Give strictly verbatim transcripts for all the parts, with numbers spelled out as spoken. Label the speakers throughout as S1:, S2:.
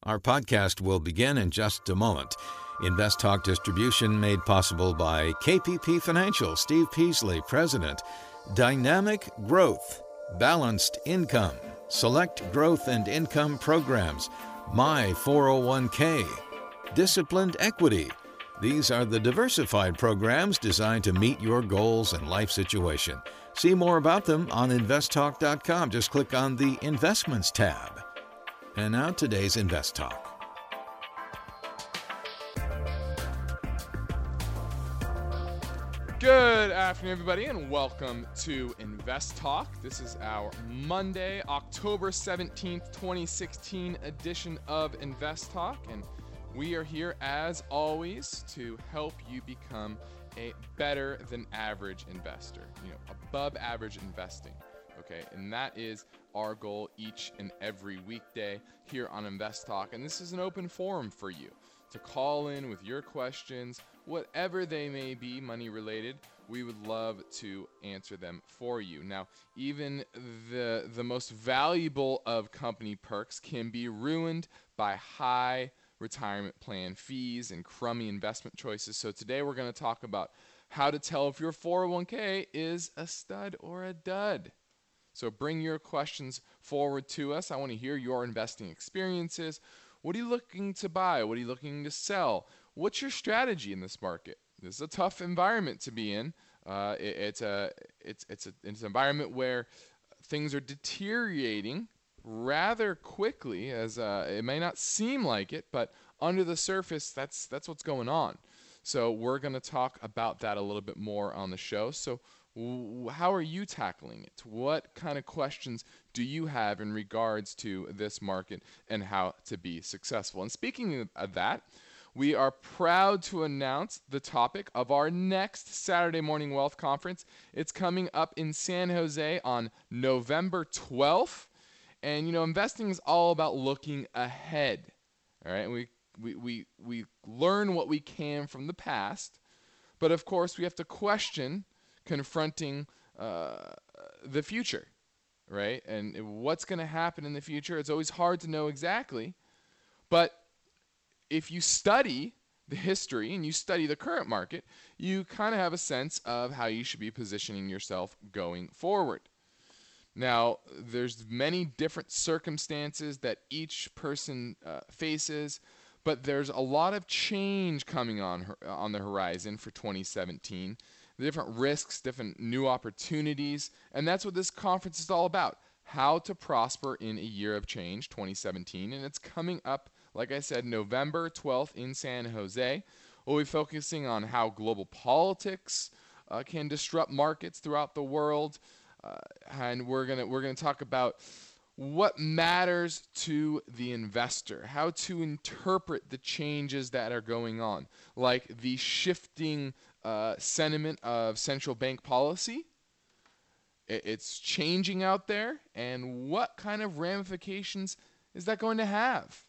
S1: Our podcast will begin in just a moment. Invest Talk distribution made possible by K P P Financial, Steve Peasley, President. Dynamic Growth, Balanced Income, Select Growth and Income Programs, My four oh one k, Disciplined Equity. These are the diversified programs designed to meet your goals and life situation. See more about them on invest talk dot com. Just click on the Investments tab. And now today's Invest Talk.
S2: Good afternoon, everybody, and welcome to Invest Talk. This is our Monday, October seventeenth, twenty sixteen edition of Invest Talk, and we are here, as always, to help you become a better than average investor, you know, above average investing, okay? And that is our goal each and every weekday here on Invest Talk, and this is an open forum for you to call in with your questions, whatever they may be, money related. We would love to answer them for you. Now, even the the most valuable of company perks can be ruined by high retirement plan fees and crummy investment choices. So today we're going to talk about how to tell if your four oh one k is a stud or a dud. So bring your questions forward to us. I want to hear your investing experiences. What are you looking to buy? What are you looking to sell? What's your strategy in this market? This is a tough environment to be in. Uh, it, it's a it's it's a it's an environment where things are deteriorating rather quickly, as uh, it may not seem like it, but under the surface, that's that's what's going on. So we're going to talk about that a little bit more on the show. So w- how are you tackling it? What kind of questions do you have in regards to this market and how to be successful? And speaking of that, we are proud to announce the topic of our next Saturday Morning Wealth Conference. It's coming up in San Jose on November twelfth. And, you know, investing is all about looking ahead. All right. And we, we, we, we learn what we can from the past. But, of course, we have to question confronting uh, the future. Right. And what's going to happen in the future. It's always hard to know exactly. But if you study the history and you study the current market, you kind of have a sense of how you should be positioning yourself going forward. Now, there's many different circumstances that each person uh, faces, but there's a lot of change coming on on the horizon for twenty seventeen. The different risks, different new opportunities, and that's what this conference is all about. How to prosper in a year of change, twenty seventeen, and it's coming up, like I said, November twelfth in San Jose. We'll be focusing on how global politics uh, can disrupt markets throughout the world. Uh, and we're gonna we're gonna talk about what matters to the investor, how to interpret the changes that are going on, like the shifting uh, sentiment of central bank policy. It, it's changing out there, and what kind of ramifications is that going to have?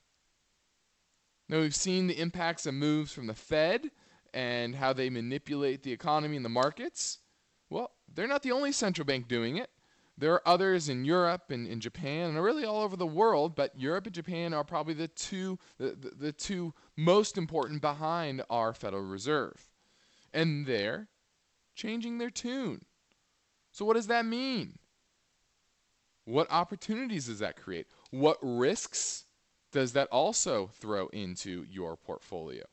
S2: Now, we've seen the impacts of moves from the Fed and how they manipulate the economy and the markets. Well, they're not the only central bank doing it. There are others in Europe and in Japan and really all over the world, but Europe and Japan are probably the two the, the, the two most important behind our Federal Reserve. And they're changing their tune. So what does that mean? What opportunities does that create? What risks does that also throw into your portfolio?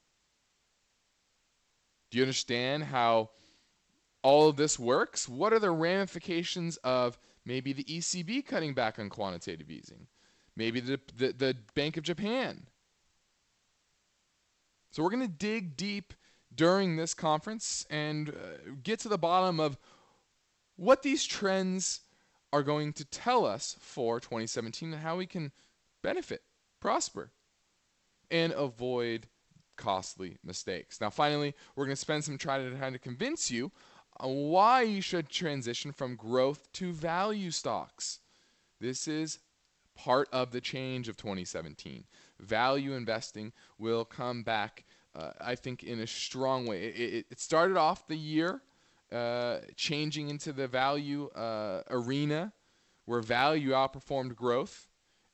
S2: Do you understand how all of this works? What are the ramifications of maybe the E C B cutting back on quantitative easing? Maybe the, the, the Bank of Japan. So we're going to dig deep during this conference and uh, get to the bottom of what these trends are going to tell us for twenty seventeen and how we can benefit, prosper, and avoid costly mistakes. Now, finally, we're going to spend some time trying to convince you on why you should transition from growth to value stocks. This is part of the change of twenty seventeen. Value investing will come back, uh, I think, in a strong way. It, it, it started off the year uh, changing into the value uh, arena, where value outperformed growth.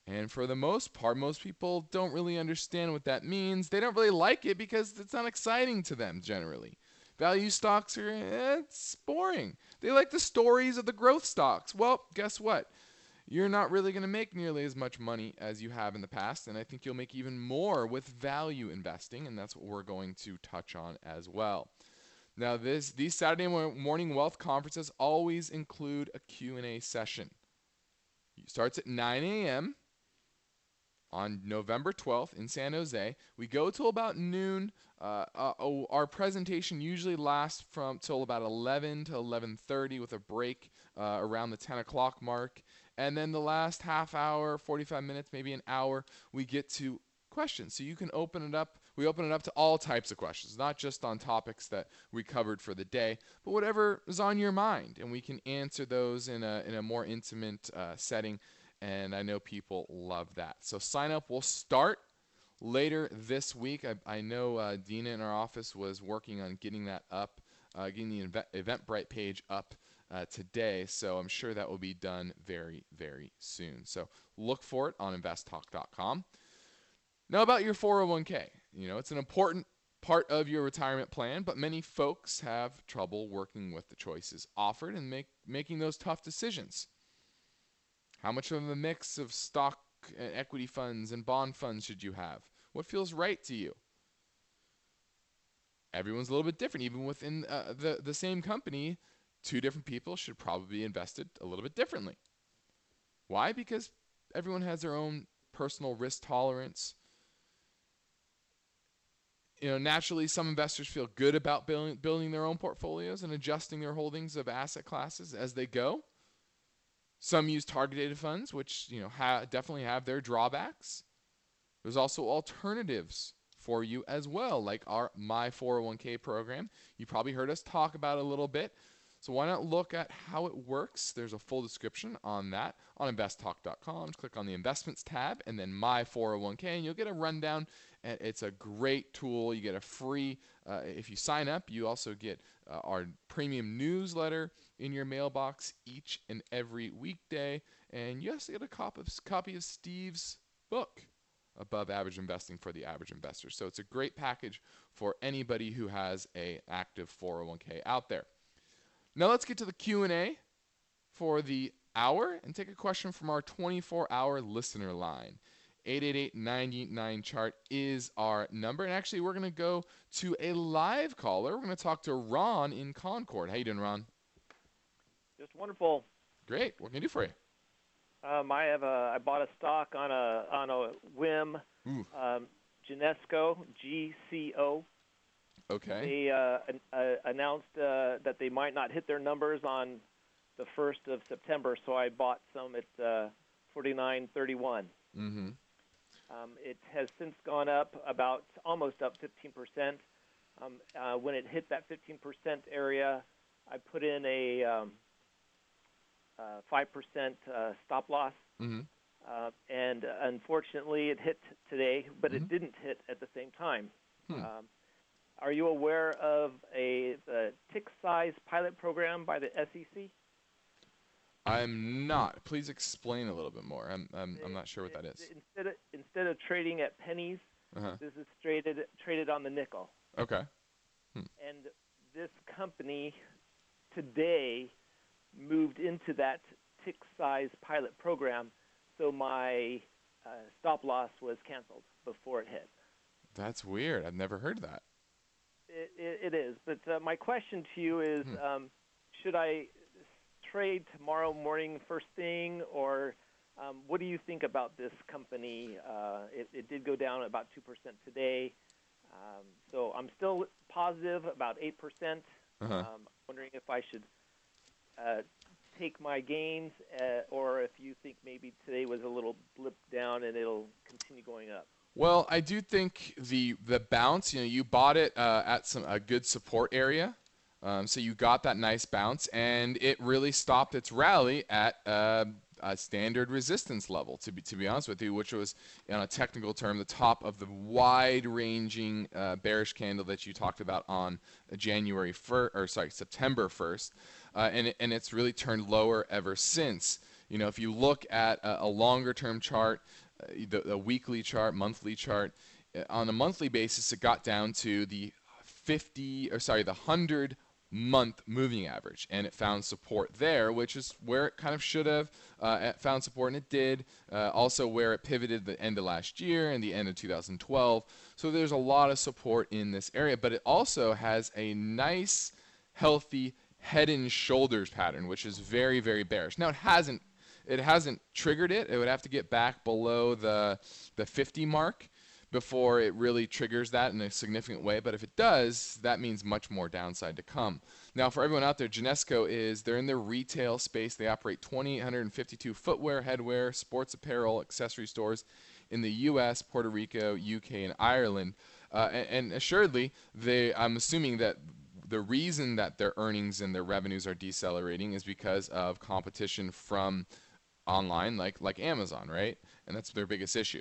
S2: And for the most part, most people don't really understand what that means. They don't really like it because it's not exciting to them generally. Value stocks are, eh, it's boring. They like the stories of the growth stocks. Well, guess what? You're not really going to make nearly as much money as you have in the past, and I think you'll make even more with value investing, and that's what we're going to touch on as well. Now, this these Saturday morning wealth conferences always include a Q and A session. It starts at nine a.m. on November twelfth in San Jose. We go till about noon. Uh, uh, oh, our presentation usually lasts from till about eleven to eleven thirty with a break uh, around the ten o'clock mark. And then the last half hour, forty-five minutes, maybe an hour, we get to questions. So you can open it up. We open it up to all types of questions, not just on topics that we covered for the day, but whatever is on your mind. And we can answer those in a, in a more intimate uh, setting. And I know people love that. So sign up will start later this week. I, I know uh, Dina in our office was working on getting that up, uh, getting the event, Eventbrite page up uh, today. So I'm sure that will be done very, very soon. So look for it on invest talk dot com. Now about your four oh one k. You know, it's an important part of your retirement plan, but many folks have trouble working with the choices offered and make, making those tough decisions. How much of a mix of stock and equity funds and bond funds should you have? What feels right to you? Everyone's a little bit different. Even within uh, the, the same company, two different people should probably be invested a little bit differently. Why? Because everyone has their own personal risk tolerance. You know, naturally, some investors feel good about building, building their own portfolios and adjusting their holdings of asset classes as they go. Some use target-dated funds, which you know ha- definitely have their drawbacks. There's also alternatives for you as well, like our My four oh one k program. You probably heard us talk about it a little bit. So why not look at how it works? There's a full description on that on invest talk dot com. Click on the Investments tab and then My four oh one k, and you'll get a rundown. And it's a great tool. You get a free, uh, if you sign up, you also get uh, our premium newsletter in your mailbox each and every weekday. And you also get a copy of, copy of Steve's book, Above Average Investing for the Average Investor. So it's a great package for anybody who has an active four oh one k out there. Now let's get to the Q and A for the hour and take a question from our twenty-four hour listener line. eight eight eight, nine nine, chart is our number. And actually, we're going to go to a live caller. We're going to talk to Ron in Concord. How you doing, Ron?
S3: Just wonderful.
S2: Great. What can I do for you?
S3: Um, I have a. I bought a stock on a on a whim. Um, Genesco, G C O.
S2: Okay.
S3: They uh, an, uh, announced uh, that they might not hit their numbers on the first of September, so I bought some at uh, forty-nine thirty-one.
S2: Mm-hmm.
S3: Um, it has since gone up about almost up fifteen percent. Um, uh, when it hit that fifteen percent area, I put in a um, uh, five percent uh, stop loss.
S2: Mm-hmm.
S3: Uh, and uh, unfortunately, it hit today, but
S2: Mm-hmm.
S3: it didn't hit at the same time.
S2: Hmm.
S3: Um, are you aware of a, a tick size pilot program by the S E C?
S2: I'm not. Please explain a little bit more. I'm I'm, I'm not sure what that is.
S3: Instead of, instead of trading at pennies,
S2: Uh-huh.
S3: this is traded traded on the nickel.
S2: Okay.
S3: And this company today moved into that tick size pilot program, so my uh, stop loss was canceled before it hit.
S2: That's weird. I've never heard that.
S3: It, it, it is. But uh, my question to you is,
S2: Hmm.
S3: um, should I trade tomorrow morning first thing, or um, what do you think about this company? Uh, it, it did go down about two percent today. Um, so I'm still positive, about eight percent.
S2: Uh-huh.
S3: Um, wondering if I should uh, take my gains, uh, or if you think maybe today was a little blip down and it'll continue going up.
S2: Well, I do think the the bounce, you know, you bought it uh, at some a good support area. Um, so you got that nice bounce, and it really stopped its rally at uh, a standard resistance level, to be to be honest with you, which was, on a technical term, the top of the wide-ranging uh, bearish candle that you talked about on January first, or sorry, September first, uh, and it, and it's really turned lower ever since. You know, if you look at a, a longer-term chart, uh, the, the weekly chart, monthly chart, uh, on a monthly basis, it got down to the fifty, or sorry, the one hundred month moving average, and it found support there, which is where it kind of should have uh, found support, and it did. Uh, also where it pivoted the end of last year and the end of two thousand twelve. So there's a lot of support in this area, but it also has a nice, healthy head and shoulders pattern, which is very, very bearish. Now it hasn't, it hasn't triggered it. It would have to get back below the the fifty mark before it really triggers that in a significant way. But if it does, that means much more downside to come. Now, for everyone out there, Genesco is, they're in the retail space. They operate two thousand eight hundred fifty-two footwear, headwear, sports apparel, accessory stores in the U S, Puerto Rico, U K, and Ireland. Uh, and, and assuredly, they, I'm assuming that the reason that their earnings and their revenues are decelerating is because of competition from online, like like Amazon, right? And that's their biggest issue.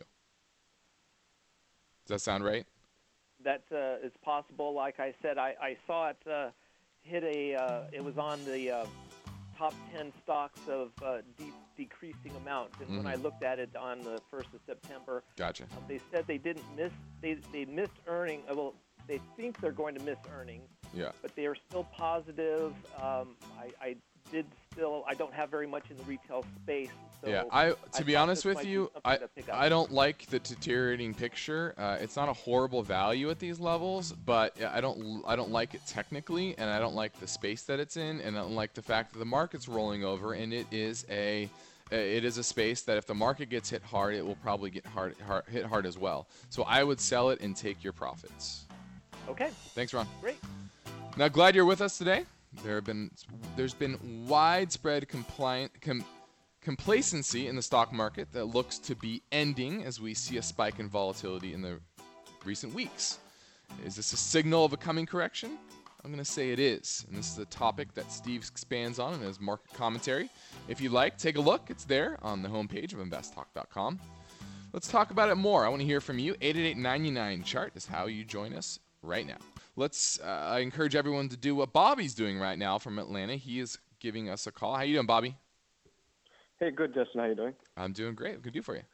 S2: Does that sound right?
S3: That uh, is possible. Like I said, I, I saw it uh, hit a, uh, it was on the uh, top ten stocks of uh, de- decreasing amount. And mm-hmm. when I looked at it on the first of September,
S2: gotcha.
S3: uh, they said they didn't miss, they, they missed earning, uh, well, they think they're going to miss earnings,
S2: yeah.
S3: but they are still positive. Um, I, I did still, I don't have very much in the retail space. So
S2: yeah, I to
S3: I
S2: be honest with you, I, I don't like the deteriorating picture. Uh, it's not a horrible value at these levels, but I don't I don't like it technically, and I don't like the space that it's in, and I don't like the fact that the market's rolling over, and it is a it is a space that if the market gets hit hard, it will probably get hard, hard hit hard as well. So I would sell it and take your profits.
S3: Okay.
S2: Thanks, Ron.
S3: Great.
S2: Now, glad you're with us today. There have been there's been widespread compliant com, complacency in the stock market that looks to be ending as we see a spike in volatility in the recent weeks. Is this a signal of a coming correction? I'm going to say it is, and this is a topic that Steve expands on in his market commentary. If you like, take a look. It's there on the homepage of invest talk dot com. Let's talk about it more. I want to hear from you. eight eight eight, nine nine, chart is how you join us right now. Let's. Uh, I encourage everyone to do what Bobby's doing right now from Atlanta. He is giving us a call. How you doing, Bobby?
S4: Hey, good, Justin. How you doing?
S2: I'm doing great. What can I do for you?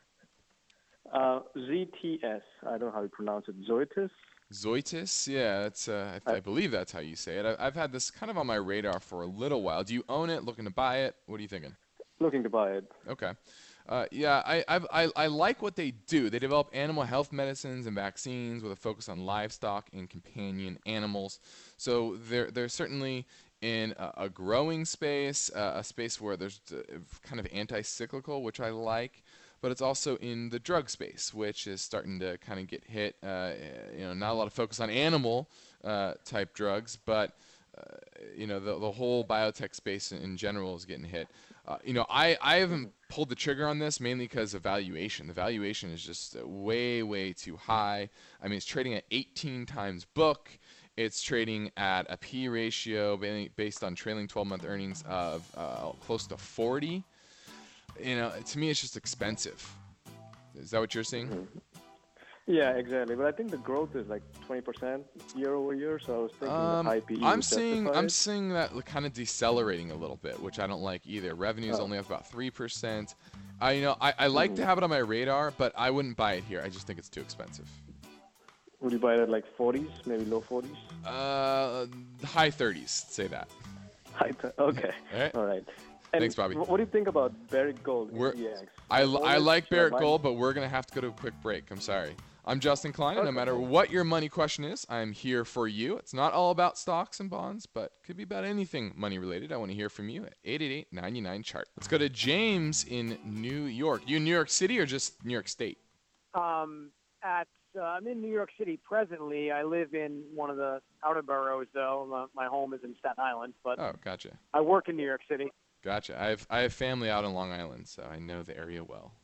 S4: Uh, Z T S. I don't know how you pronounce it. Zoetis?
S2: Zoetis? Yeah, that's. Uh, I, I believe that's how you say it. I, I've had this kind of on my radar for a little while. Do you own it? Looking to buy it? What are you thinking?
S4: Looking to buy it.
S2: Okay. Uh, yeah, I, I've, I I like what they do. They develop animal health medicines and vaccines with a focus on livestock and companion animals. So they're they're certainly in a, a growing space, uh, a space where there's uh, kind of anti-cyclical, which I like. But it's also in the drug space, which is starting to kind of get hit. Uh, you know, not a lot of focus on animal uh, type drugs, but uh, you know, the the whole biotech space in, in general is getting hit. Uh, you know, I, I haven't pulled the trigger on this mainly because of valuation. The valuation is just uh, way, way too high. I mean, it's trading at eighteen times book. It's trading at a P ratio based on trailing twelve-month earnings of uh, close to forty. You know, to me, it's just expensive. Is that what you're seeing?
S4: Mm-hmm. Yeah, exactly. But I think the growth is like twenty percent year over year. So I was thinking
S2: um,
S4: the high P E
S2: I'm seeing
S4: justified.
S2: I'm seeing that kind of decelerating a little bit, which I don't like either. Revenue is
S4: oh.
S2: only up about three percent. I you know I, I like mm-hmm. to have it on my radar, but I wouldn't buy it here. I just think it's too expensive.
S4: Would you buy it at like forties, maybe low forties?
S2: Uh, high thirties. Say that.
S4: High th- okay.
S2: All right.
S4: All right. And
S2: thanks, Bobby.
S4: What do you think about Barrick Gold?
S2: We're,
S4: E X?
S2: I, I like Barrick
S4: I
S2: Gold, but we're going to have to go to a quick break. I'm sorry. I'm Justin Klein, and no matter what your money question is, I'm here for you. It's not all about stocks and bonds, but could be about anything money related. I want to hear from you at eight eight eight, nine nine, chart. Let's go to James in New York. You in New York City or just New York State?
S5: Um, at uh, I'm in New York City presently. I live in one of the outer boroughs, though. My, my home is in Staten Island, but
S2: oh, gotcha.
S5: I work in New York City.
S2: Gotcha. I have I have family out on Long Island, so I know the area well.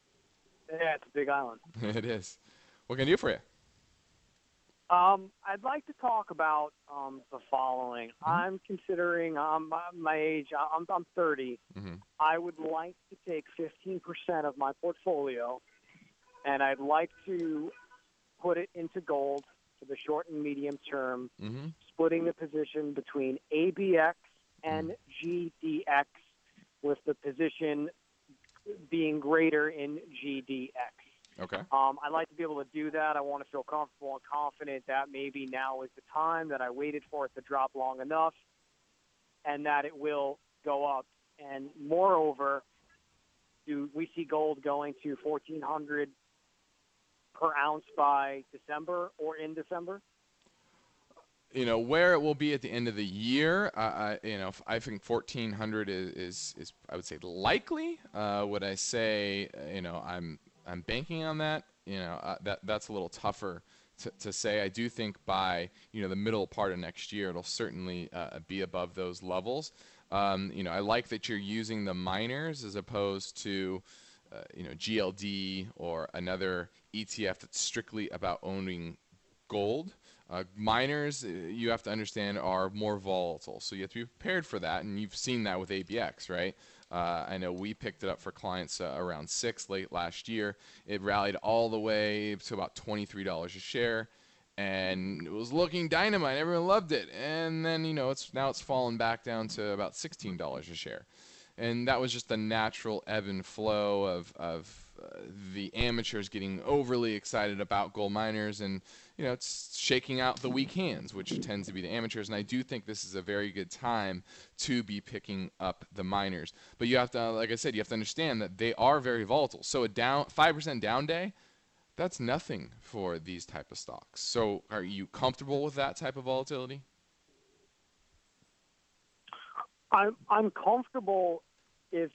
S5: Yeah, it's a big island.
S2: It is. What can I do for you?
S5: Um, I'd like to talk about um, the following. Mm-hmm. I'm considering um, my age. I'm, I'm thirty.
S2: Mm-hmm.
S5: I would like to take fifteen percent of my portfolio, and I'd like to put it into gold for the short and medium term,
S2: mm-hmm.
S5: splitting the position between A B X and G D X with the position being greater in G D X.
S2: Okay.
S5: Um, I like to be able to do that. I want to feel comfortable and confident that maybe now is the time, that I waited for it to drop long enough, and that it will go up. And moreover, do we see gold going to fourteen hundred per ounce by December or in December?
S2: You know, where it will be at the end of the year, uh, I, you know, I think fourteen hundred is, is, is I would say, likely. Uh, would I say, uh, you know, I'm I'm banking on that? You know, uh, that that's a little tougher to, to say. I do think by, you know, the middle part of next year, it'll certainly uh, be above those levels. Um, you know, I like that you're using the miners as opposed to, uh, you know, G L D or another E T F that's strictly about owning gold. Uh, miners, uh, you have to understand, are more volatile, so you have to be prepared for that, and you've seen that with A B X, right? Uh, I know we picked it up for clients uh, around six late last year. It rallied all the way to about twenty-three dollars a share, and it was looking dynamite. Everyone loved it, and then, you know, it's now it's fallen back down to about sixteen dollars a share. And that was just the natural ebb and flow of, of uh, the amateurs getting overly excited about gold miners, and, you know, it's shaking out the weak hands, which tends to be the amateurs. And I do think this is a very good time to be picking up the miners. But you have to, like I said, you have to understand that they are very volatile. So a down five percent down day, that's nothing for these type of stocks. So are you comfortable with that type of volatility?
S5: I'm I'm comfortable if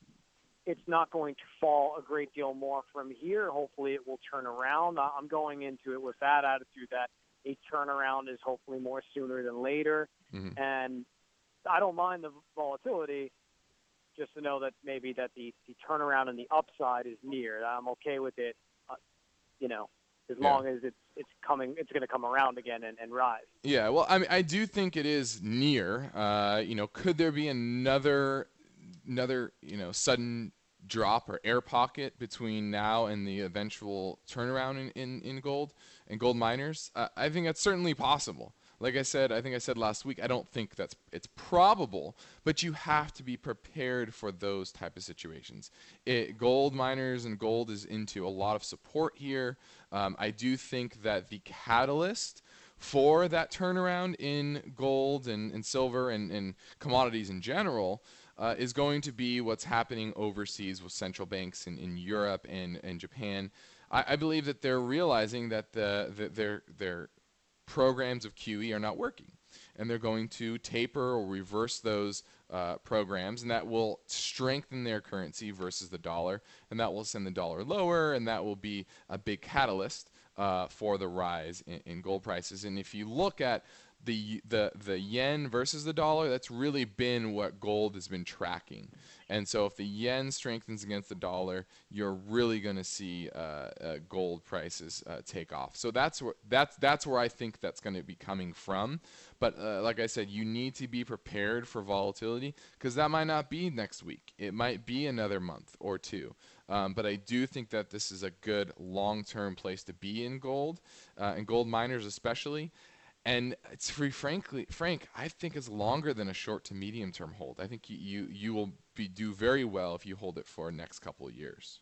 S5: it's not going to fall a great deal more from here. Hopefully it will turn around. I'm going into it with that attitude that a turnaround is hopefully more sooner than later. Mm-hmm. And I don't mind the volatility, just to know that maybe that the, the turnaround and the upside is near. I'm okay with it, uh, you know, as yeah. long as it's it's coming, it's going to come around again and, and rise.
S2: Yeah, well, I mean, I do think it is near. Uh, you know, could there be another another you know sudden drop or air pocket between now and the eventual turnaround in, in, in gold and gold miners? Uh, I think that's certainly possible. Like I said, I think I said last week, I don't think that's it's probable, but you have to be prepared for those type of situations. It, gold miners and gold is into a lot of support here. Um, I do think that the catalyst for that turnaround in gold and, and silver and, and commodities in general Uh, is going to be what's happening overseas with central banks in, in Europe and, and Japan. I, I believe that they're realizing that the, the, their, their programs of Q E are not working, and they're going to taper or reverse those uh, programs, and that will strengthen their currency versus the dollar, and that will send the dollar lower, and that will be a big catalyst uh, for the rise in, in gold prices. And if you look at the the the yen versus the dollar, that's really been what gold has been tracking. And so if the yen strengthens against the dollar, you're really going to see uh, uh, gold prices uh, take off. So that's where that's that's where I think that's going to be coming from. But uh, like I said, you need to be prepared for volatility, because that might not be next week. It might be another month or two. Um, but I do think that this is a good long-term place to be in gold, uh, and gold miners especially. And it's free, frankly, Frank, I think it's longer than a short to medium term hold. I think you, you, you will be do very well if you hold it for the next couple of years.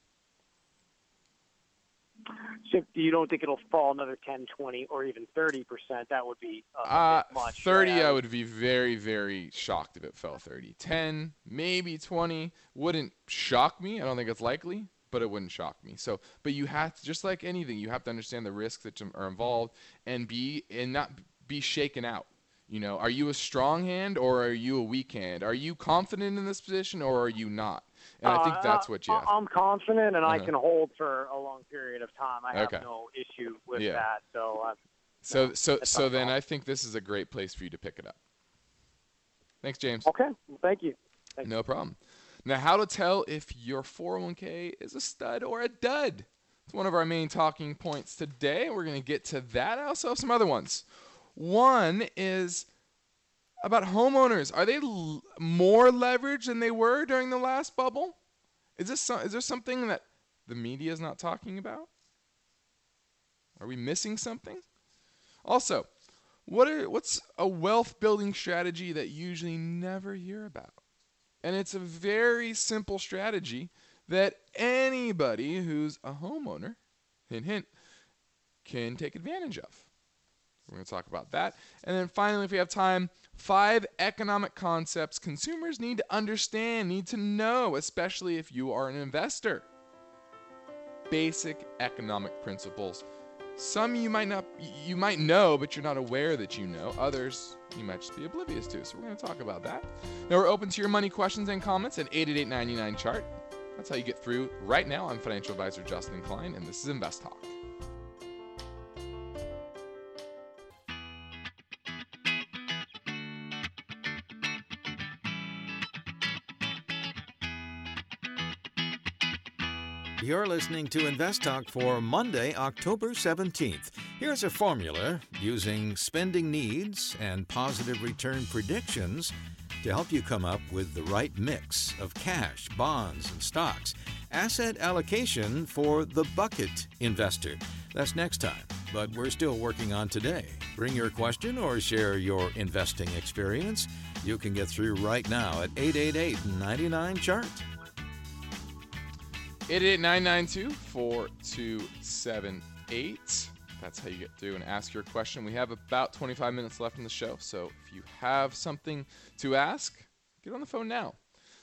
S5: So you don't think it'll fall another ten, twenty, or even thirty percent? That would be uh,
S2: uh,
S5: much.
S2: thirty,
S5: right?
S2: I would be very, very shocked if it fell thirty. ten, maybe twenty, wouldn't shock me. I don't think it's likely, but it wouldn't shock me. So, but you have to, just like anything, you have to understand the risks that are involved and be and not be shaken out. You know, are you a strong hand or are you a weak hand? Are you confident in this position or are you not? And I think
S5: uh,
S2: that's what you have.
S5: I'm confident, and
S2: uh-huh.
S5: I can hold for a long period of time. I have
S2: okay.
S5: no issue with
S2: yeah.
S5: that. So, uh,
S2: so,
S5: no,
S2: so, so then
S5: problem.
S2: I think this is a great place for you to pick it up. Thanks, James.
S5: Okay, well, thank you. Thank
S2: no
S5: you.
S2: problem. Now, how to tell if your four oh one k is a stud or a dud? It's one of our main talking points today. We're going to get to that. I also have some other ones. One is about homeowners. Are they l- more leveraged than they were during the last bubble? Is this so, is there something that the media is not talking about? Are we missing something? Also, what are what's a wealth building strategy that you usually never hear about? And it's a very simple strategy that anybody who's a homeowner, hint, hint, can take advantage of. We're going to talk about that. And then finally, if we have time, five economic concepts consumers need to understand, need to know, especially if you are an investor. Basic economic principles. Some you might not, you might know, but you're not aware that you know. Others you might just be oblivious to. So we're going to talk about that. Now we're open to your money questions and comments at eight eight eight, nine nine, C H A R T. That's how you get through right now. I'm financial advisor Justin Klein, and this is Invest Talk.
S1: You're listening to Invest Talk for Monday, October seventeenth. Here's a formula using spending needs and positive return predictions to help you come up with the right mix of cash, bonds, and stocks. Asset allocation for the bucket investor. That's next time, but we're still working on today. Bring your question or share your investing experience. You can get through right now at eight eight eight, nine nine, C H A R T.
S2: eight eight eight, nine nine two, four two seven eight. That's how you get through and ask your question. We have about twenty-five minutes left in the show, so if you have something to ask, get on the phone now.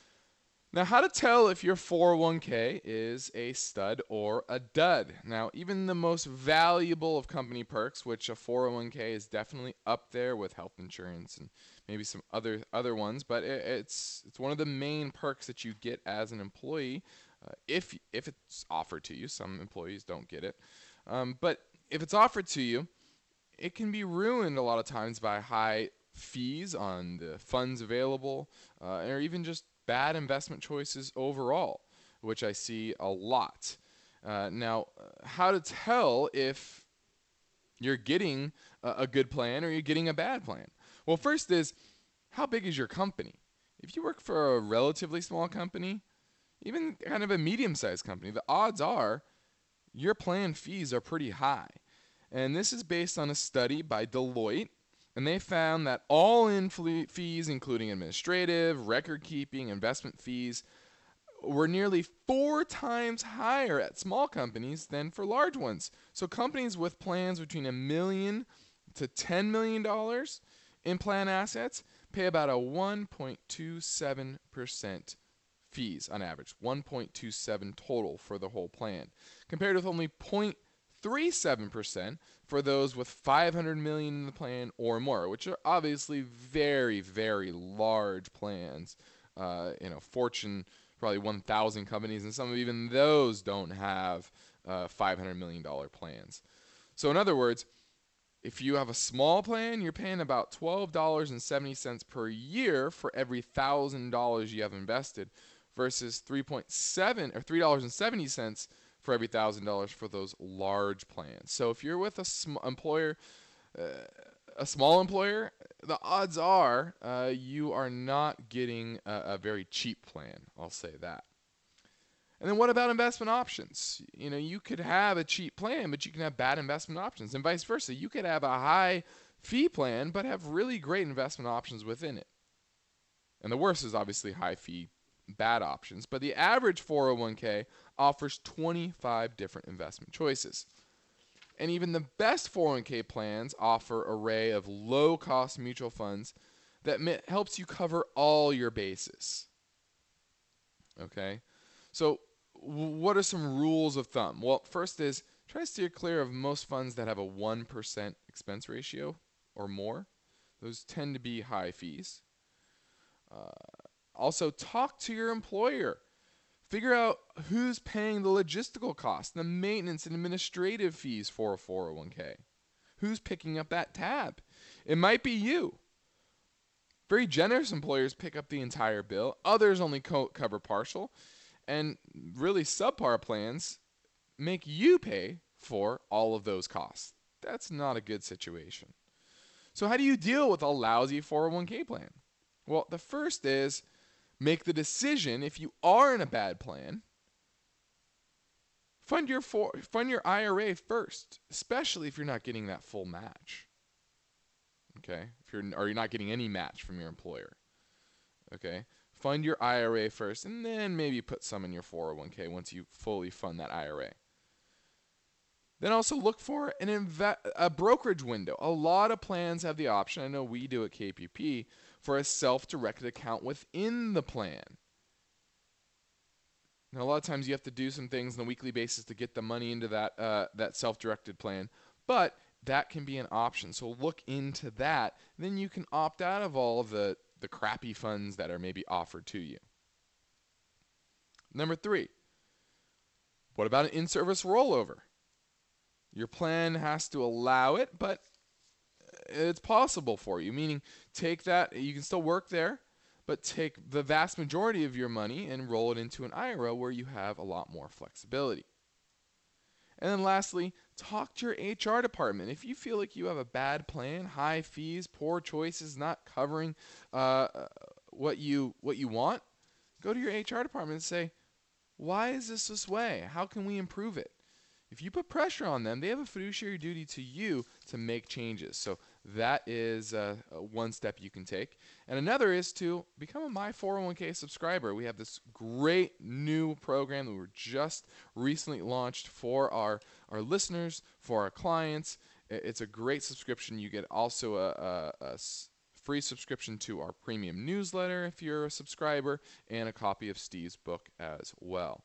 S2: Now, how to tell if your four oh one k is a stud or a dud. Now, even the most valuable of company perks, which a four oh one k is definitely up there with health insurance and maybe some other other ones, but it, it's it's one of the main perks that you get as an employee. Uh, if if it's offered to you. Some employees don't get it. Um, but if it's offered to you, it can be ruined a lot of times by high fees on the funds available, uh, or even just bad investment choices overall, which I see a lot. Uh, now, how to tell if you're getting a, a good plan or you're getting a bad plan? Well, first is, how big is your company? If you work for a relatively small company, even kind of a medium-sized company, the odds are your plan fees are pretty high. And this is based on a study by Deloitte, and they found that all-in fees, including administrative, record-keeping, investment fees, were nearly four times higher at small companies than for large ones. So companies with plans between a million to ten million dollars in plan assets pay about a one point two seven percent fees on average, one point two seven total for the whole plan, compared with only zero point three seven percent for those with five hundred million dollars in the plan or more, which are obviously very, very large plans. Uh, you know, Fortune, probably one thousand companies, and some of even those don't have uh, five hundred million dollars plans. So in other words, if you have a small plan, you're paying about twelve dollars and seventy cents per year for every one thousand dollars you have invested, versus three point seven or three dollars and seventy cents for every one thousand dollars for those large plans. So if you're with a sm- employer, uh, a small employer, the odds are uh, you are not getting a, a very cheap plan. I'll say that. And then what about investment options? You know, you could have a cheap plan, but you can have bad investment options, and vice versa. You could have a high fee plan, but have really great investment options within it. And the worst is obviously high fee, bad options. But the average four oh one k offers twenty-five different investment choices. And even the best four oh one k plans offer an array of low-cost mutual funds that mi- helps you cover all your bases. Okay? So what are some rules of thumb? Well, first is try to steer clear of most funds that have a one percent expense ratio or more. Those tend to be high fees. Uh, also, talk to your employer. Figure out who's paying the logistical costs, the maintenance and administrative fees for a four oh one k. Who's picking up that tab? It might be you. Very generous employers pick up the entire bill. Others only co- cover partial. And really subpar plans make you pay for all of those costs. That's not a good situation. So how do you deal with a lousy four oh one k plan? Well, the first is make the decision, if you are in a bad plan, fund your for, fund your I R A first, especially if you're not getting that full match. Okay? If you're or you're not getting any match from your employer. Okay? Fund your I R A first, and then maybe put some in your four oh one k once you fully fund that I R A. Then also look for an inve- a brokerage window. A lot of plans have the option, I know we do at K P P, for a self-directed account within the plan. Now, a lot of times you have to do some things on a weekly basis to get the money into that uh, that self-directed plan, but that can be an option. So look into that. Then you can opt out of all of the, the crappy funds that are maybe offered to you. Number three, what about an in-service rollover? Your plan has to allow it, but it's possible for you, meaning take that, you can still work there, but take the vast majority of your money and roll it into an I R A where you have a lot more flexibility. And then lastly, talk to your H R department. If you feel like you have a bad plan, high fees, poor choices, not covering uh, what you what you want, go to your H R department and say, why is this this way? How can we improve it? If you put pressure on them, they have a fiduciary duty to you to make changes. So that is uh, one step you can take. And another is to become a My four oh one k subscriber. We have this great new program that we were just recently launched for our, our listeners, for our clients. It's a great subscription. You get also a, a, a free subscription to our premium newsletter if you're a subscriber, and a copy of Steve's book as well.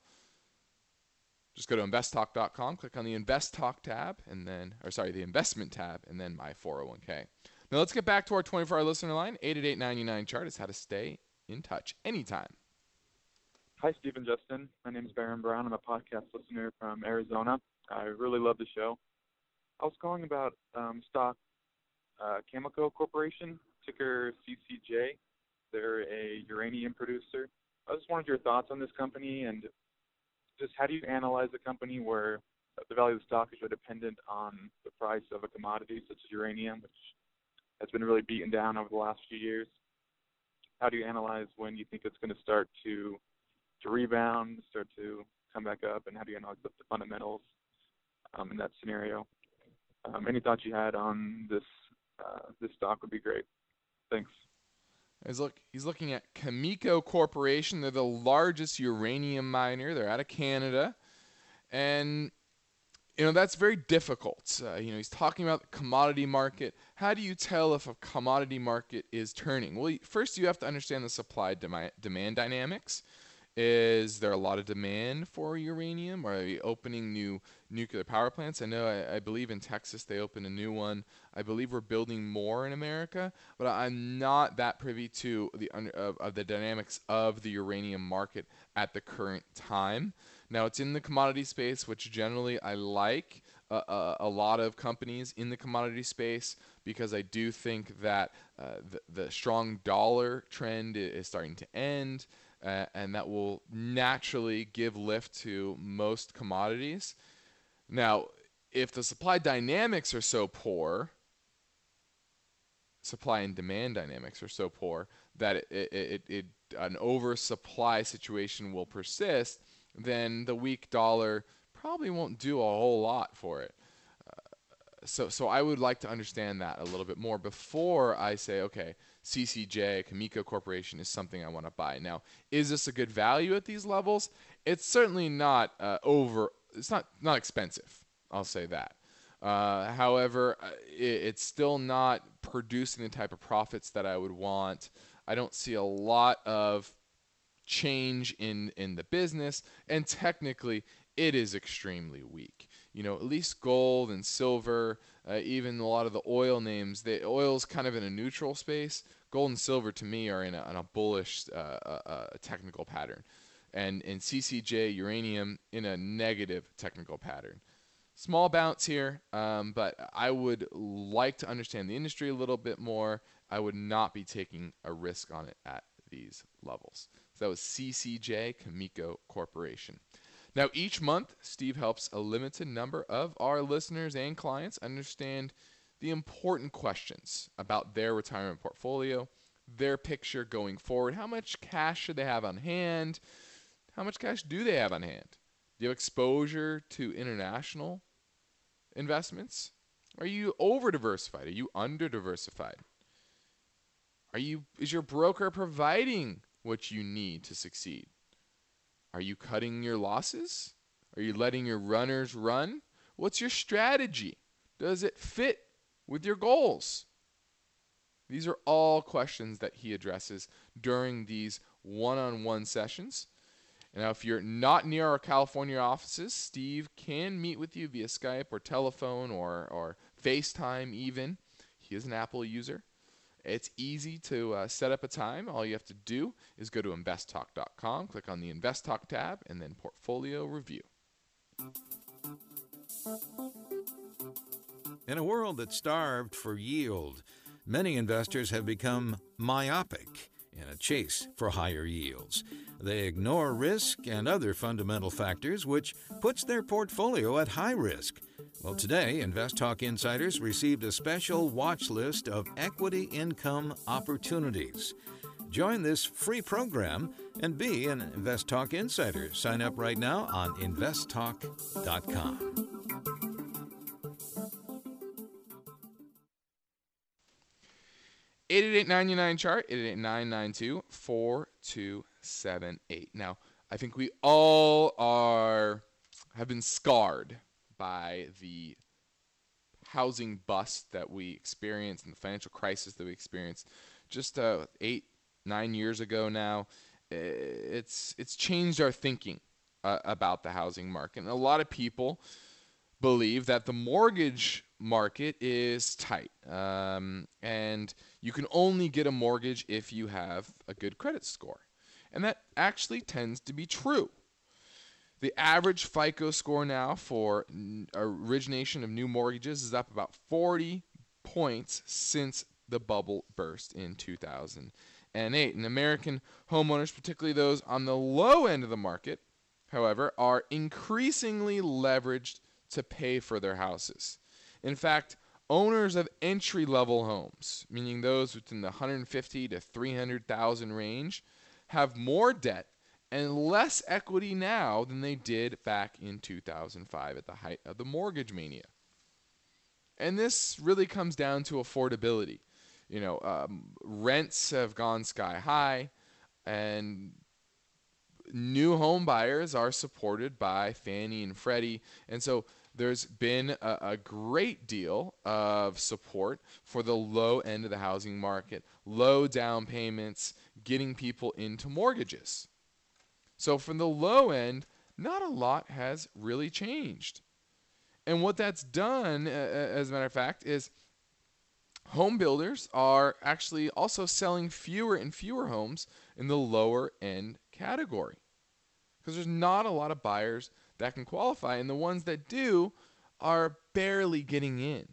S2: Just go to invest talk dot com, click on the Invest Talk tab, and then, or sorry, the Investment tab, and then My four oh one k. Now let's get back to our twenty-four hour listener line. eight eight eight, nine nine, chart is how to stay in touch anytime.
S6: Hi, Steve and Justin. My name is Baron Brown. I'm a podcast listener from Arizona. I really love the show. I was calling about um, stock uh, Cameco Corporation, ticker C C J. They're a uranium producer. I just wanted your thoughts on this company, and just how do you analyze a company where the value of the stock is really dependent on the price of a commodity such as uranium, which has been really beaten down over the last few years? How do you analyze when you think it's going to start to to rebound, start to come back up, and how do you analyze the fundamentals um, in that scenario? Um, any thoughts you had on this uh, this stock would be great. Thanks.
S2: He's, look, he's looking at Cameco Corporation. They're the largest uranium miner. They're out of Canada. And, you know, that's very difficult. Uh, you know, he's talking about the commodity market. How do you tell if a commodity market is turning? Well, first you have to understand the supply-demand dynamics. Is there a lot of demand for uranium? Are they opening new nuclear power plants? I know, I, I believe in Texas they opened a new one. I believe we're building more in America, but I'm not that privy to the of, of the dynamics of the uranium market at the current time. Now, it's in the commodity space, which generally I like uh, uh, a lot of companies in the commodity space, because I do think that uh, the, the strong dollar trend is starting to end. Uh, and that will naturally give lift to most commodities. Now, if the supply dynamics are so poor, supply and demand dynamics are so poor that it, it, it, it an oversupply situation will persist, then the weak dollar probably won't do a whole lot for it. Uh, so, so I would like to understand that a little bit more before I say, okay, C C J, Cameco Corporation is something I want to buy. Now, is this a good value at these levels? It's certainly not uh, over. It's not not expensive. I'll say that. Uh, however, it, it's still not producing the type of profits that I would want. I don't see a lot of change in in the business, and technically, it is extremely weak. You know, at least gold and silver, uh, even a lot of the oil names, the oil's kind of in a neutral space. Gold and silver, to me, are in a, in a bullish uh, uh, technical pattern. And in C C J, uranium, in a negative technical pattern. Small bounce here, um, but I would like to understand the industry a little bit more. I would not be taking a risk on it at these levels. So that was C C J, Cameco Corporation. Now, each month, Steve helps a limited number of our listeners and clients understand the important questions about their retirement portfolio, their picture going forward. How much cash should they have on hand? How much cash do they have on hand? Do you have exposure to international investments? Are you over-diversified? Are you under-diversified? Are you, is your broker providing what you need to succeed. Are you cutting your losses? Are you letting your runners run? What's your strategy? Does it fit with your goals? These are all questions that he addresses during these one-on-one sessions. Now, if you're not near our California offices, Steve can meet with you via Skype or telephone or, or FaceTime even. He is an Apple user. It's easy to uh, set up a time. All you have to do is go to invest talk dot com, click on the Invest Talk tab, and then Portfolio Review.
S1: In a world that's starved for yield, many investors have become myopic in a chase for higher yields. They ignore risk and other fundamental factors, which puts their portfolio at high risk. Well, today, Invest Talk Insiders received a special watch list of equity income opportunities. Join this free program and be an Invest Talk Insider. Sign up right now on invest talk dot com.
S2: eight eight eight, nine nine, C H A R T, eight eight eight, nine nine two, four two seven eight. Now, I think we all are have been scarred by the housing bust that we experienced and the financial crisis that we experienced just uh, eight, nine years ago now. It's it's changed our thinking uh, about the housing market. And a lot of people believe that the mortgage market is tight, um, and you can only get a mortgage if you have a good credit score. And that actually tends to be true. The average FICO score now for n- origination of new mortgages is up about forty points since the bubble burst in two thousand eight. And American homeowners, particularly those on the low end of the market, however, are increasingly leveraged to pay for their houses. In fact, owners of entry-level homes, meaning those within the one hundred fifty thousand to three hundred thousand range, have more debt and less equity now than they did back in two thousand five at the height of the mortgage mania. And this really comes down to affordability. You know, um, rents have gone sky high, and new home buyers are supported by Fannie and Freddie. And so there's been a, a great deal of support for the low end of the housing market, low down payments, getting people into mortgages. So from the low end, not a lot has really changed. And what that's done, uh, as a matter of fact, is home builders are actually also selling fewer and fewer homes in the lower end category, because there's not a lot of buyers that can qualify, and the ones that do are barely getting in.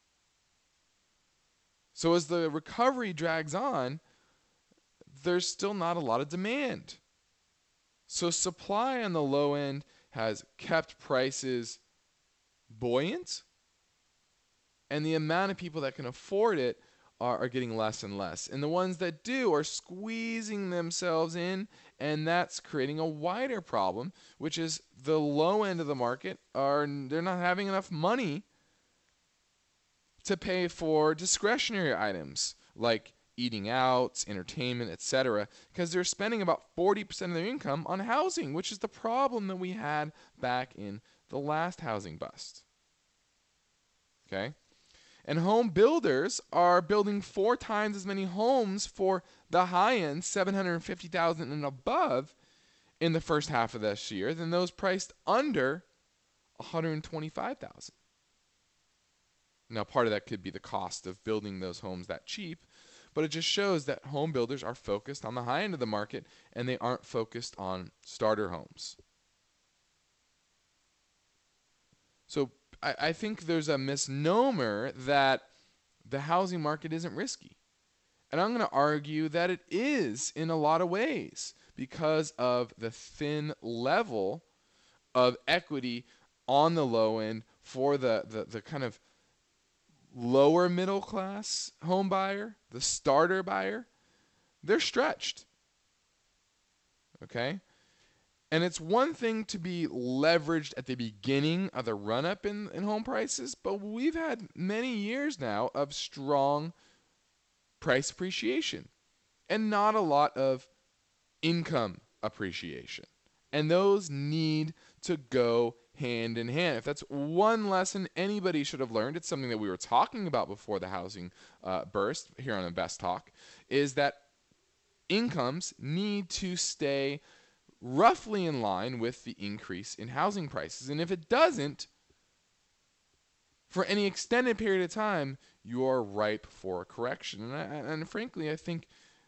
S2: So as the recovery drags on, there's still not a lot of demand. So supply on the low end has kept prices buoyant, and the amount of people that can afford it are, are getting less and less. And the ones that do are squeezing themselves in, and that's creating a wider problem, which is the low end of the market are they're not having enough money to pay for discretionary items like eating out, entertainment, et cetera, because they're spending about forty percent of their income on housing, which is the problem that we had back in the last housing bust. Okay? And home builders are building four times as many homes for the high end, seven hundred fifty thousand and above, in the first half of this year than those priced under one hundred twenty-five thousand. Now, part of that could be the cost of building those homes that cheap, but it just shows that home builders are focused on the high end of the market and they aren't focused on starter homes. So I, I think there's a misnomer that the housing market isn't risky. And I'm going to argue that it is in a lot of ways because of the thin level of equity on the low end for the, the, the kind of lower middle class home buyer, the starter buyer. They're stretched. Okay? And it's one thing to be leveraged at the beginning of the run-up in, in home prices, but we've had many years now of strong price appreciation and not a lot of income appreciation. And those need to go hand in hand. If that's one lesson anybody should have learned, it's something that we were talking about before the housing uh, burst here on Invest Talk, is that incomes need to stay roughly in line with the increase in housing prices. And if it doesn't, for any extended period of time, you are ripe for a correction. And, I, and frankly, I think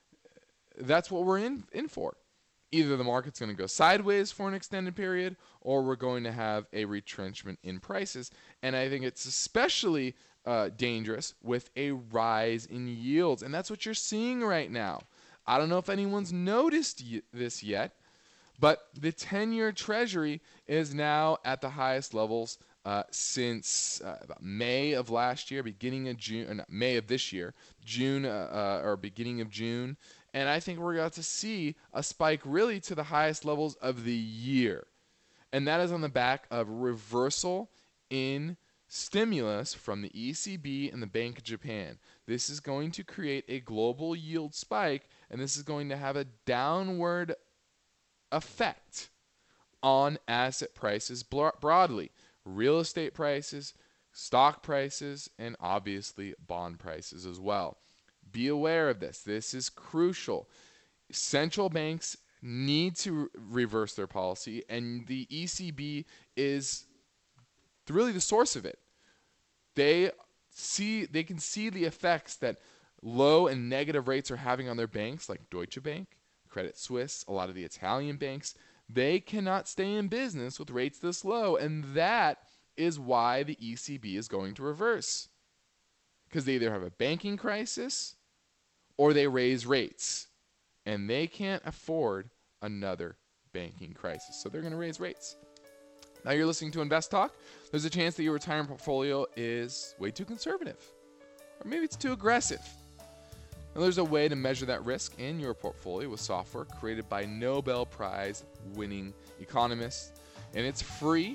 S2: that's what we're in, in for. Either the market's going to go sideways for an extended period, or we're going to have a retrenchment in prices. And I think it's especially uh, dangerous with a rise in yields. And that's what you're seeing right now. I don't know if anyone's noticed y- this yet, but the ten-year Treasury is now at the highest levels uh, since uh, about May of last year, beginning of June, or not, May of this year, June uh, uh, or beginning of June. And I think we're about to see a spike really to the highest levels of the year. And that is on the back of reversal in stimulus from the E C B and the Bank of Japan. This is going to create a global yield spike, and this is going to have a downward effect on asset prices broadly. Real estate prices, stock prices, and obviously bond prices as well. Be aware of this. This is crucial. Central banks need to reverse their policy, and the E C B is really the source of it. They see, they can see the effects that low and negative rates are having on their banks, like Deutsche Bank, Credit Suisse, a lot of the Italian banks. They cannot stay in business with rates this low, and that is why the E C B is going to reverse. Because they either have a banking crisis or they raise rates, and they can't afford another banking crisis. So they're going to raise rates. Now you're listening to Invest Talk. There's a chance that your retirement portfolio is way too conservative, or maybe it's too aggressive. Now there's a way to measure that risk in your portfolio with software created by Nobel Prize winning economists, and it's free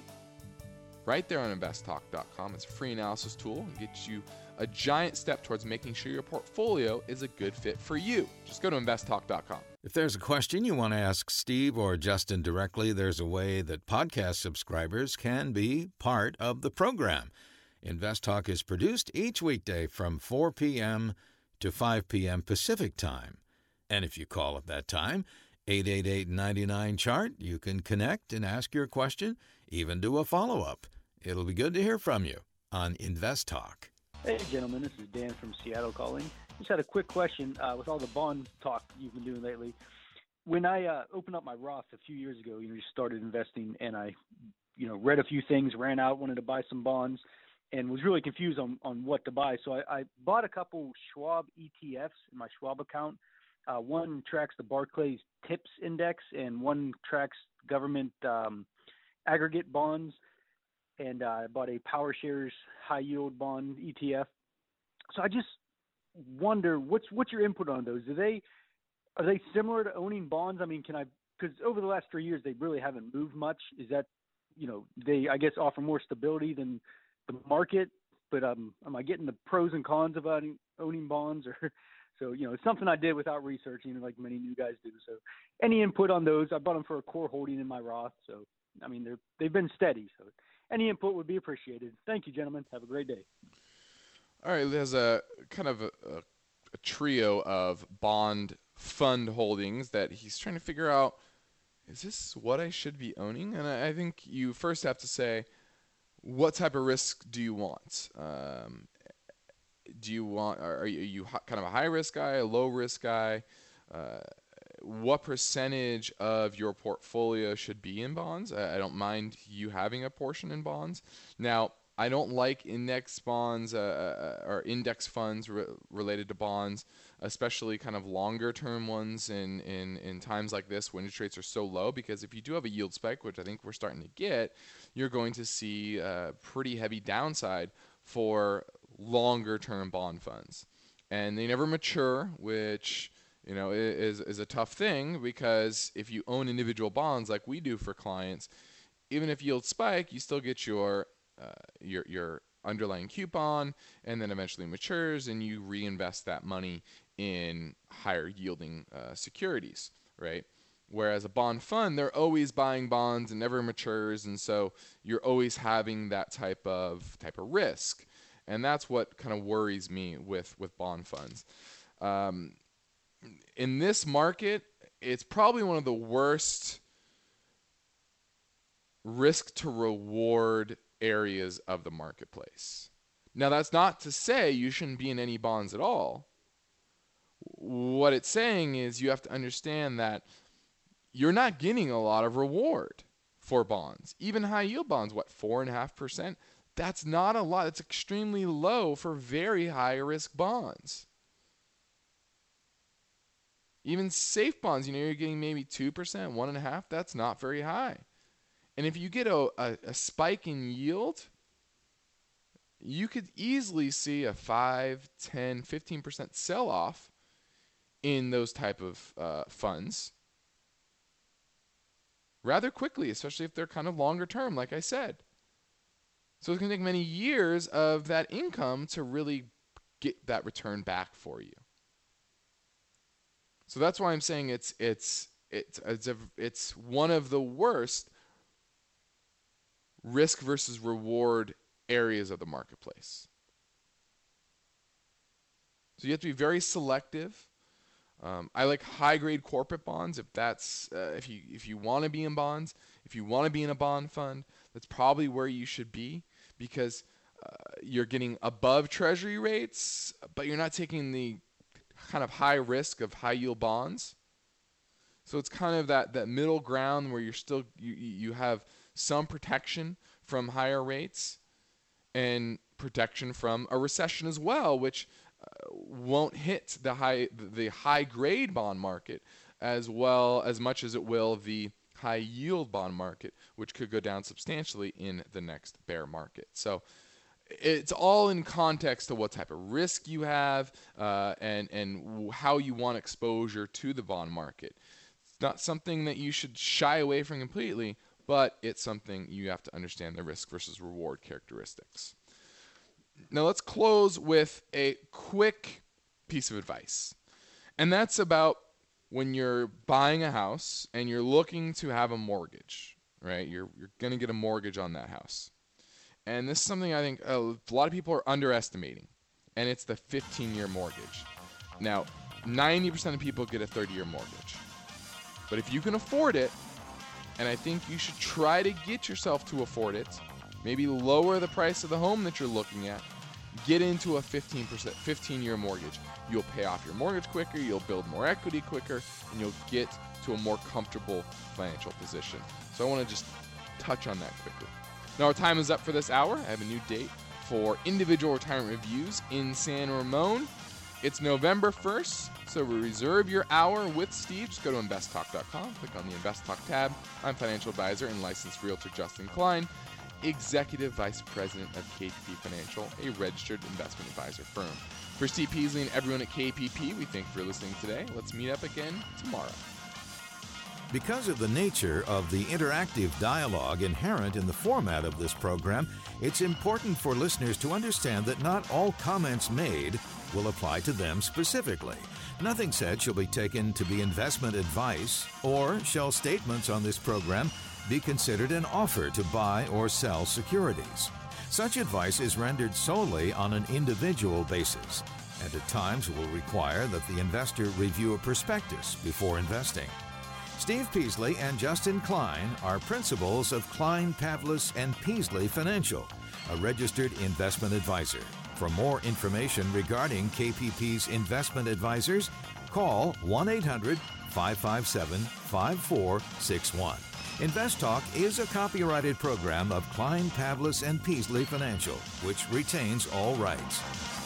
S2: right there on invest talk dot com. It's a free analysis tool and gets you a giant step towards making sure your portfolio is a good fit for you. Just go to invest talk dot com.
S1: If there's a question you want to ask Steve or Justin directly, there's a way that podcast subscribers can be part of the program. Invest Talk is produced each weekday from four p.m. to five p.m. Pacific Time. And if you call at that time, eight eight eight, nine nine, C H A R T, you can connect and ask your question, even do a follow-up. It'll be good to hear from you on Invest Talk.
S7: Hey, gentlemen, this is Dan from Seattle calling. Just had a quick question uh, with all the bond talk you've been doing lately. When I uh, opened up my Roth a few years ago, you know, just started investing, and I, you know, read a few things, ran out, wanted to buy some bonds, and was really confused on, on what to buy. So I, I bought a couple Schwab E T Fs in my Schwab account. Uh, one tracks the Barclays TIPS index, and one tracks government um, aggregate bonds. And uh, I bought a PowerShares high yield bond E T F. So I just wonder, what's what's your input on those? Do they are they similar to owning bonds? I mean, can I, because over the last three years they really haven't moved much. Is that, you know, they I guess offer more stability than the market? But um, am I getting the pros and cons of owning, owning bonds? Or so, you know, it's something I did without researching, like many new guys do. So any input on those? I bought them for a core holding in my Roth. So I mean, they're they've been steady. So any input would be appreciated. Thank you, gentlemen. Have a great day.
S2: All right, there's a kind of a, a, a trio of bond fund holdings that he's trying to figure out, is this what I should be owning? And I, I think you first have to say, what type of risk do you want? Um, do you want, are, are you, are you kind of a high risk guy, a low risk guy? Uh, what percentage of your portfolio should be in bonds? I, I don't mind you having a portion in bonds. Now, I don't like index bonds uh, or index funds re- related to bonds, especially kind of longer term ones in, in, in times like this when interest rates are so low, because if you do have a yield spike, which I think we're starting to get, you're going to see a pretty heavy downside for longer term bond funds. And they never mature, which you know is, is a tough thing, because if you own individual bonds like we do for clients, even if yields spike, you still get your Uh, your your underlying coupon, and then eventually matures, and you reinvest that money in higher yielding uh, securities, right? Whereas a bond fund, they're always buying bonds and never matures, and so you're always having that type of type of risk, and that's what kind of worries me with with bond funds. Um, in this market, it's probably one of the worst risk to reward areas of the marketplace. Now, that's not to say you shouldn't be in any bonds at all. What it's saying is you have to understand that you're not getting a lot of reward for bonds. Even high yield bonds, what, four point five percent? That's not a lot. It's extremely low for very high risk bonds. Even safe bonds, you know, you're getting maybe two percent, one point five. That's not very high. And if you get a, a, a spike in yield, you could easily see a five, ten, fifteen percent sell-off in those type of uh, funds rather quickly, especially if they're kind of longer term, like I said. So it's going to take many years of that income to really get that return back for you. So that's why I'm saying it's it's it's it's, a, it's one of the worst risk versus reward areas of the marketplace. So you have to be very selective. Um, I like high-grade corporate bonds. If that's uh, if you if you want to be in bonds, if you want to be in a bond fund, that's probably where you should be, because uh, you're getting above treasury rates, but you're not taking the kind of high risk of high-yield bonds. So it's kind of that that middle ground where you're still you you have some protection from higher rates and protection from a recession as well, which Uh, won't hit the high the high grade bond market as well as much as it will the high yield bond market, which could go down substantially in the next bear market. So it's all in context to what type of risk you have uh, and and how you want exposure to the bond market. It's not something that you should shy away from completely, but it's something you have to understand the risk versus reward characteristics. Now let's close with a quick piece of advice. And that's about when you're buying a house and you're looking to have a mortgage, right? You're you're going to get a mortgage on that house. And this is something I think a lot of people are underestimating, and it's the fifteen-year mortgage. Now, ninety percent of people get a thirty-year mortgage. But if you can afford it, and I think you should try to get yourself to afford it, maybe lower the price of the home that you're looking at, get into a fifteen percent, fifteen-year mortgage. You'll pay off your mortgage quicker, you'll build more equity quicker, and you'll get to a more comfortable financial position. So I want to just touch on that quickly. Now our time is up for this hour. I have a new date for individual retirement reviews in San Ramon. It's November first, so reserve your hour with Steve. Just go to invest talk dot com, click on the Invest Talk tab. I'm financial advisor and licensed realtor Justin Klein, Executive Vice President of K P P Financial, a registered investment advisor firm. For Steve Peasley and everyone at K P P, we thank you for listening today. Let's meet up again tomorrow.
S1: Because of the nature of the interactive dialogue inherent in the format of this program, it's important for listeners to understand that not all comments made will apply to them specifically. Nothing said shall be taken to be investment advice, or shall statements on this program be considered an offer to buy or sell securities. Such advice is rendered solely on an individual basis, and at times will require that the investor review a prospectus before investing. Steve Peasley and Justin Klein are principals of Klein, Pavlis and Peasley Financial, a registered investment advisor. For more information regarding K P P's investment advisors, call one eight hundred, five five seven, five four six one. Invest Talk is a copyrighted program of Klein, Pavlis and Peasley Financial, which retains all rights.